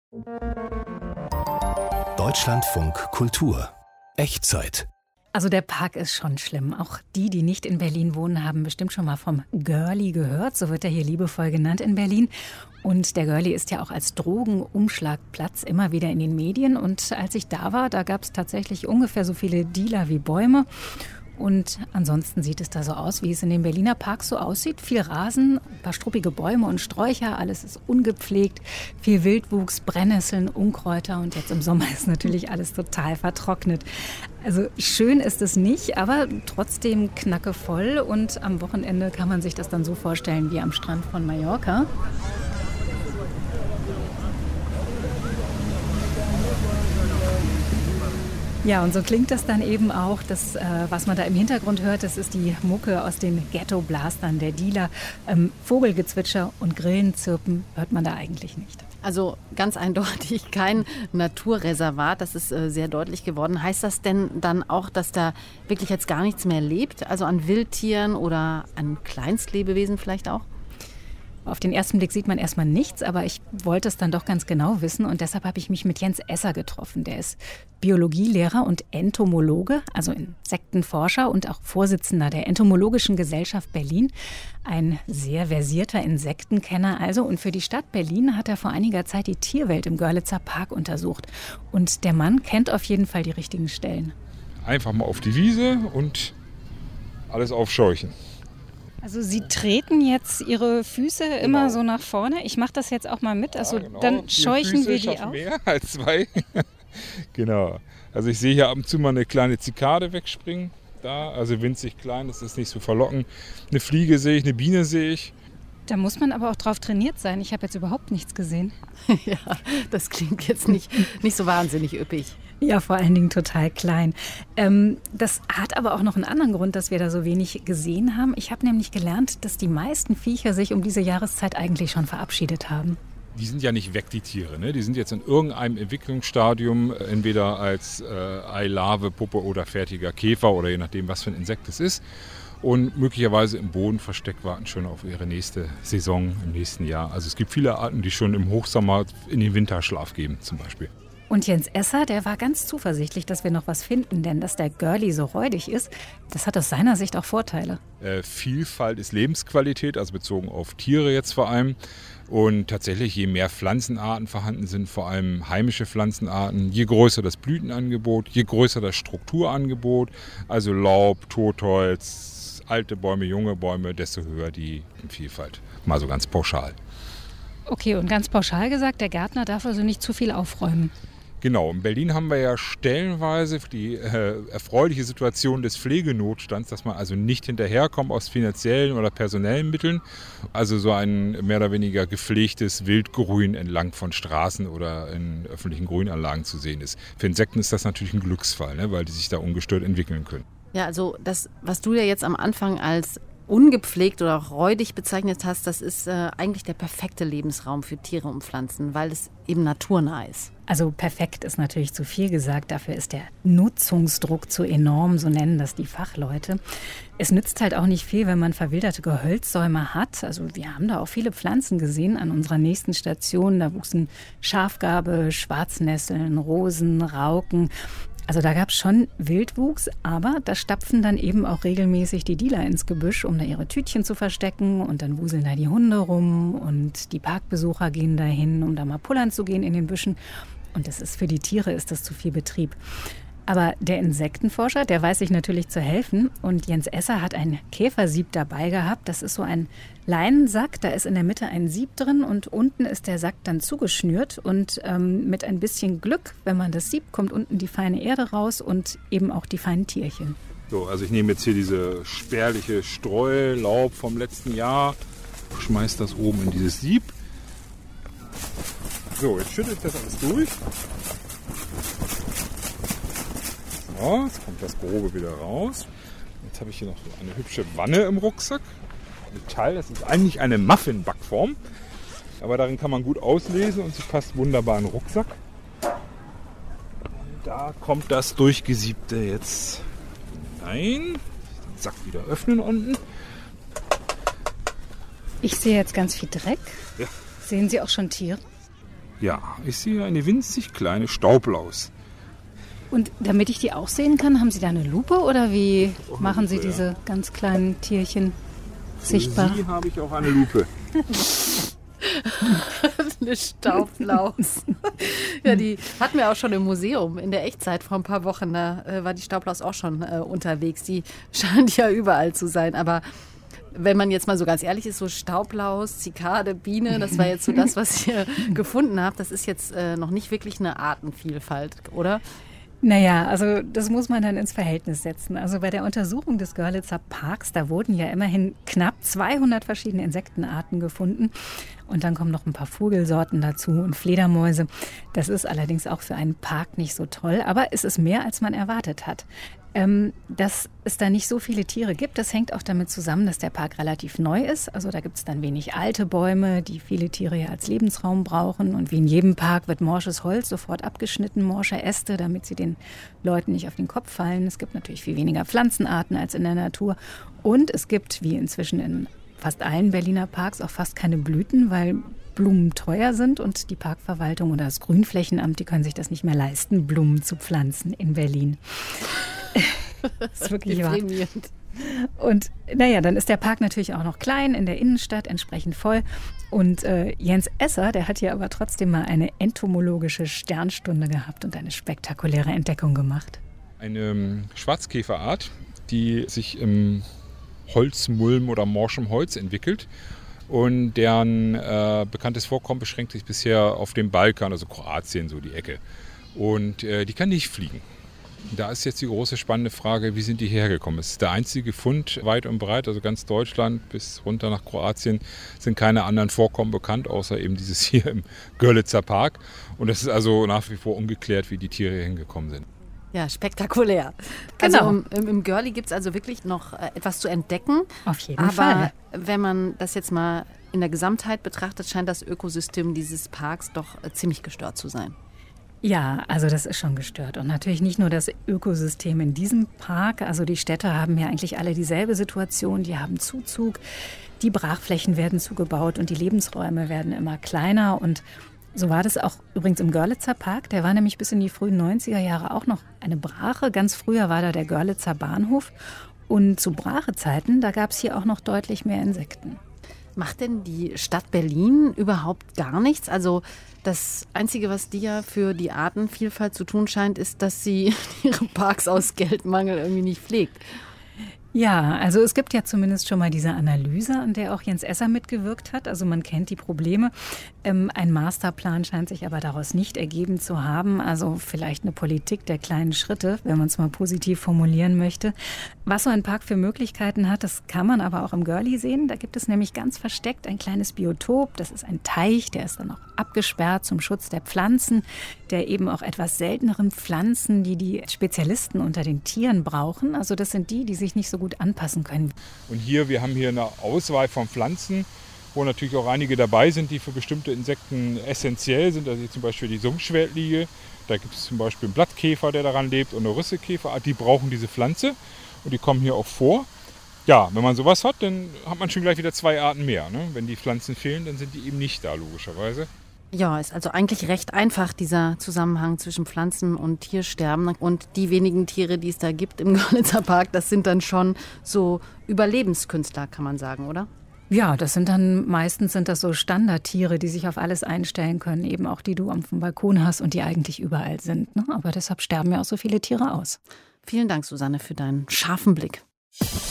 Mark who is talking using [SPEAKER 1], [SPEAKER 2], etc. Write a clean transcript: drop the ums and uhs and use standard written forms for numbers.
[SPEAKER 1] Deutschlandfunk Kultur. Echtzeit.
[SPEAKER 2] Also der Park ist schon schlimm. Auch die nicht in Berlin wohnen, haben bestimmt schon mal vom Görli gehört. So wird er hier liebevoll genannt in Berlin. Und der Görli ist ja auch als Drogenumschlagplatz immer wieder in den Medien. Und als ich da war, da gab es tatsächlich ungefähr so viele Dealer wie Bäume. Und ansonsten sieht es da so aus, wie es in den Berliner Parks so aussieht. Viel Rasen, ein paar struppige Bäume und Sträucher, alles ist ungepflegt. Viel Wildwuchs, Brennnesseln, Unkräuter und jetzt im Sommer ist natürlich alles total vertrocknet. Also schön ist es nicht, aber trotzdem knackevoll. Und am Wochenende kann man sich das dann so vorstellen wie am Strand von Mallorca. Ja, und so klingt das dann eben auch. Das, was man da im Hintergrund hört, das ist die Mucke aus den Ghetto-Blastern der Dealer. Vogelgezwitscher und Grillenzirpen hört man da eigentlich nicht.
[SPEAKER 3] Also ganz eindeutig kein Naturreservat, das ist sehr deutlich geworden. Heißt das denn dann auch, dass da wirklich jetzt gar nichts mehr lebt? Also an Wildtieren oder an Kleinstlebewesen vielleicht auch?
[SPEAKER 2] Auf den ersten Blick sieht man erstmal nichts, aber ich wollte es dann doch ganz genau wissen und deshalb habe ich mich mit Jens Esser getroffen. Der ist Biologielehrer und Entomologe, also Insektenforscher und auch Vorsitzender der Entomologischen Gesellschaft Berlin. Ein sehr versierter Insektenkenner also. Und für die Stadt Berlin hat er vor einiger Zeit die Tierwelt im Görlitzer Park untersucht. Und der Mann kennt auf jeden Fall die richtigen Stellen.
[SPEAKER 4] Einfach mal auf die Wiese und alles aufscheuchen.
[SPEAKER 2] Also Sie treten jetzt Ihre Füße immer so nach vorne. Ich mache das jetzt auch mal mit. Also ja, genau. Dann scheuchen wir die auf.
[SPEAKER 4] Mehr als zwei. Genau. Also ich sehe hier ab und zu mal eine kleine Zikade wegspringen. Da, also winzig klein, das ist nicht so verlockend. Eine Fliege sehe ich, eine Biene sehe ich.
[SPEAKER 2] Da muss man aber auch drauf trainiert sein. Ich habe jetzt überhaupt nichts gesehen.
[SPEAKER 3] Ja, das klingt jetzt nicht so wahnsinnig üppig.
[SPEAKER 2] Ja, vor allen Dingen total klein. Das hat aber auch noch einen anderen Grund, dass wir da so wenig gesehen haben. Ich habe nämlich gelernt, dass die meisten Viecher sich um diese Jahreszeit eigentlich schon verabschiedet haben.
[SPEAKER 4] Die sind ja nicht weg, die Tiere. Ne? Die sind jetzt in irgendeinem Entwicklungsstadium, entweder als Eilarve, Puppe oder fertiger Käfer oder je nachdem, was für ein Insekt es ist. Und möglicherweise im Boden versteckt warten schon auf ihre nächste Saison im nächsten Jahr. Also es gibt viele Arten, die schon im Hochsommer in den Winterschlaf gehen zum Beispiel.
[SPEAKER 2] Und Jens Esser, der war ganz zuversichtlich, dass wir noch was finden. Denn dass der Görli so räudig ist, das hat aus seiner Sicht auch Vorteile.
[SPEAKER 4] Vielfalt ist Lebensqualität, also bezogen auf Tiere jetzt vor allem. Und tatsächlich, je mehr Pflanzenarten vorhanden sind, vor allem heimische Pflanzenarten, je größer das Blütenangebot, je größer das Strukturangebot, also Laub, Totholz, alte Bäume, junge Bäume, desto höher die Vielfalt. Mal so ganz pauschal.
[SPEAKER 2] Okay, und ganz pauschal gesagt, der Gärtner darf also nicht zu viel aufräumen.
[SPEAKER 4] Genau, in Berlin haben wir ja stellenweise die erfreuliche Situation des Pflegenotstands, dass man also nicht hinterherkommt aus finanziellen oder personellen Mitteln. Also so ein mehr oder weniger gepflegtes Wildgrün entlang von Straßen oder in öffentlichen Grünanlagen zu sehen ist. Für Insekten ist das natürlich ein Glücksfall, ne, weil die sich da ungestört entwickeln können.
[SPEAKER 3] Ja, also das, was du ja jetzt am Anfang als ungepflegt oder auch räudig bezeichnet hast, das ist eigentlich der perfekte Lebensraum für Tiere und Pflanzen, weil es eben naturnah ist.
[SPEAKER 2] Also perfekt ist natürlich zu viel gesagt, dafür ist der Nutzungsdruck zu enorm, so nennen das die Fachleute. Es nützt halt auch nicht viel, wenn man verwilderte Gehölzsäume hat. Also wir haben da auch viele Pflanzen gesehen an unserer nächsten Station. Da wuchsen Schafgarbe, Schwarznesseln, Rosen, Rauken. Also da gab es schon Wildwuchs, aber da stapfen dann eben auch regelmäßig die Dealer ins Gebüsch, um da ihre Tütchen zu verstecken. Und dann wuseln da die Hunde rum und die Parkbesucher gehen dahin, um da mal pullern zu gehen in den Büschen. Und das ist für die Tiere ist das zu viel Betrieb. Aber der Insektenforscher, der weiß sich natürlich zu helfen. Und Jens Esser hat ein Käfersieb dabei gehabt. Das ist so ein Leinensack, da ist in der Mitte ein Sieb drin und unten ist der Sack dann zugeschnürt. Und mit ein bisschen Glück, wenn man das siebt, kommt unten die feine Erde raus und eben auch die feinen Tierchen.
[SPEAKER 4] So, also ich nehme jetzt hier diese spärliche Streulaub vom letzten Jahr, schmeiß das oben in dieses Sieb. So, jetzt schüttet das alles durch. So, jetzt kommt das Grobe wieder raus. Jetzt habe ich hier noch so eine hübsche Wanne im Rucksack. Metall, das ist eigentlich eine Muffin-Backform. Aber darin kann man gut auslesen und sie passt wunderbar in den Rucksack. Da kommt das Durchgesiebte jetzt rein. Den Sack wieder öffnen unten.
[SPEAKER 2] Ich sehe jetzt ganz viel Dreck.
[SPEAKER 4] Ja.
[SPEAKER 2] Sehen Sie auch schon Tiere?
[SPEAKER 4] Ja, ich sehe eine winzig kleine Staublaus.
[SPEAKER 2] Und damit ich die auch sehen kann, haben Sie da eine Lupe oder wie machen Sie diese ganz kleinen Tierchen sichtbar?
[SPEAKER 4] Für Sie habe ich auch eine Lupe.
[SPEAKER 3] Eine Staublaus. Ja, die hatten wir auch schon im Museum in der Echtzeit vor ein paar Wochen. Da war die Staublaus auch schon unterwegs. Die scheint ja überall zu sein. Aber wenn man jetzt mal so ganz ehrlich ist, so Staublaus, Zikade, Biene, das war jetzt so das, was ihr gefunden habt. Das ist jetzt noch nicht wirklich eine Artenvielfalt, oder?
[SPEAKER 2] Naja, also das muss man dann ins Verhältnis setzen. Also bei der Untersuchung des Görlitzer Parks, da wurden ja immerhin knapp 200 verschiedene Insektenarten gefunden. Und dann kommen noch ein paar Vogelsorten dazu und Fledermäuse. Das ist allerdings auch für einen Park nicht so toll, aber es ist mehr, als man erwartet hat. Dass es da nicht so viele Tiere gibt, das hängt auch damit zusammen, dass der Park relativ neu ist. Also da gibt es dann wenig alte Bäume, die viele Tiere ja als Lebensraum brauchen. Und wie in jedem Park wird morsches Holz sofort abgeschnitten, morsche Äste, damit sie den Leuten nicht auf den Kopf fallen. Es gibt natürlich viel weniger Pflanzenarten als in der Natur. Und es gibt, wie inzwischen in fast allen Berliner Parks, auch fast keine Blüten, weil Blumen teuer sind und die Parkverwaltung oder das Grünflächenamt, die können sich das nicht mehr leisten, Blumen zu pflanzen in Berlin. Das ist wirklich wahr. Und naja, dann ist der Park natürlich auch noch klein, in der Innenstadt entsprechend voll. Und Jens Esser, der hat hier aber trotzdem mal eine entomologische Sternstunde gehabt und eine spektakuläre Entdeckung gemacht.
[SPEAKER 4] Eine Schwarzkäferart, die sich im Holzmulm oder morschem Holz entwickelt. Und deren bekanntes Vorkommen beschränkt sich bisher auf den Balkan, also Kroatien, so die Ecke. Und die kann nicht fliegen. Da ist jetzt die große spannende Frage, wie sind die hergekommen? Es ist der einzige Fund weit und breit, also ganz Deutschland bis runter nach Kroatien sind keine anderen Vorkommen bekannt, außer eben dieses hier im Görlitzer Park. Und es ist also nach wie vor ungeklärt, wie die Tiere hier hingekommen sind.
[SPEAKER 3] Ja, spektakulär.
[SPEAKER 2] Genau.
[SPEAKER 3] Also im Görli gibt es also wirklich noch etwas zu entdecken.
[SPEAKER 2] Auf jeden Fall.
[SPEAKER 3] Aber wenn man das jetzt mal in der Gesamtheit betrachtet, scheint das Ökosystem dieses Parks doch ziemlich gestört zu sein.
[SPEAKER 2] Ja, also das ist schon gestört. Und natürlich nicht nur das Ökosystem in diesem Park. Also die Städte haben ja eigentlich alle dieselbe Situation. Die haben Zuzug, die Brachflächen werden zugebaut und die Lebensräume werden immer kleiner. Und so war das auch übrigens im Görlitzer Park. Der war nämlich bis in die frühen 90er Jahre auch noch eine Brache. Ganz früher war da der Görlitzer Bahnhof. Und zu Brachezeiten, da gab es hier auch noch deutlich mehr Insekten.
[SPEAKER 3] Macht denn die Stadt Berlin überhaupt gar nichts? Also das Einzige, was die ja für die Artenvielfalt zu tun scheint, ist, dass sie ihre Parks aus Geldmangel irgendwie nicht pflegt.
[SPEAKER 2] Ja, also es gibt ja zumindest schon mal diese Analyse, an der auch Jens Esser mitgewirkt hat. Also man kennt die Probleme. Ein Masterplan scheint sich aber daraus nicht ergeben zu haben. Also vielleicht eine Politik der kleinen Schritte, wenn man es mal positiv formulieren möchte. Was so ein Park für Möglichkeiten hat, das kann man aber auch im Görli sehen. Da gibt es nämlich ganz versteckt ein kleines Biotop. Das ist ein Teich, der ist dann auch abgesperrt zum Schutz der Pflanzen, der eben auch etwas selteneren Pflanzen, die Spezialisten unter den Tieren brauchen. Also das sind die sich nicht so gut anpassen können.
[SPEAKER 4] Und wir haben hier eine Auswahl von Pflanzen, wo natürlich auch einige dabei sind, die für bestimmte Insekten essentiell sind. Also zum Beispiel die Sumpfschwerdliege. Da gibt es zum Beispiel einen Blattkäfer, der daran lebt, und eine Rüssekäferart. Die brauchen diese Pflanze und die kommen hier auch vor. Ja, wenn man sowas hat, dann hat man schon gleich wieder 2 Arten mehr. Ne? Wenn die Pflanzen fehlen, dann sind die eben nicht da, logischerweise.
[SPEAKER 3] Ja, ist also eigentlich recht einfach, dieser Zusammenhang zwischen Pflanzen- und Tiersterben. Und die wenigen Tiere, die es da gibt im Görlitzer Park, das sind dann schon so Überlebenskünstler, kann man sagen, oder?
[SPEAKER 2] Ja, meistens sind das so Standardtiere, die sich auf alles einstellen können, eben auch die du am Balkon hast und die eigentlich überall sind. Ne? Aber deshalb sterben ja auch so viele Tiere aus.
[SPEAKER 3] Vielen Dank, Susanne, für deinen scharfen Blick.